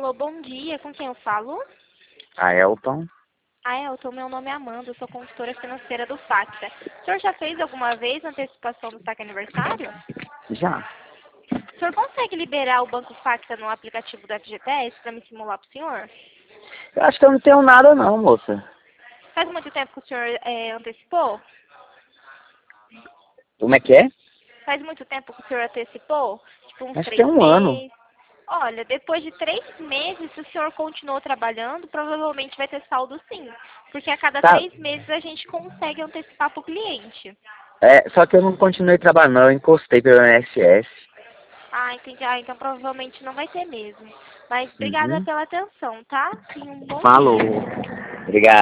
Alô, bom dia. Com quem eu falo? Aelton? Elton, meu nome é Amanda, eu sou consultora financeira do Facta. O senhor já fez alguma vez antecipação do saque aniversário? Já. O senhor consegue liberar o Banco Facta no aplicativo da FGTS para me simular para o senhor? Eu acho que eu não tenho nada não, moça. Faz muito tempo que o senhor antecipou? Como é que é? Faz muito tempo que o senhor antecipou? Tipo uns Acho que tem 3 um ano. meses? Olha, depois de 3 meses, se o senhor continuou trabalhando, provavelmente vai ter saldo sim. Porque a cada Tá. 3 meses a gente consegue antecipar para o cliente. É, só que eu não continuei trabalhando, não. Eu encostei pelo INSS. Ah, entendi. Ah, então provavelmente não vai ter mesmo. Mas obrigada Uhum. pela atenção, tá? E um bom Falou. dia. Obrigado.